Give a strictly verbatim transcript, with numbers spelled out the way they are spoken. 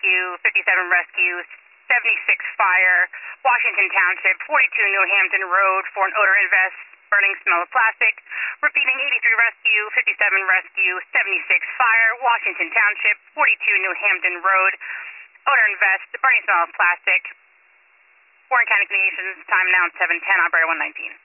rescue, fifty-seven rescue, seventy-six fire, Washington Township, forty-two New Hampton Road for an odor invest, burning smell of plastic. Repeating, eighty-three rescue, fifty-seven rescue, seventy-six fire, Washington Township, forty-two New Hampton Road, odor invest, burning smell of plastic. Warren County Communications, time now seven ten, operator one nineteen.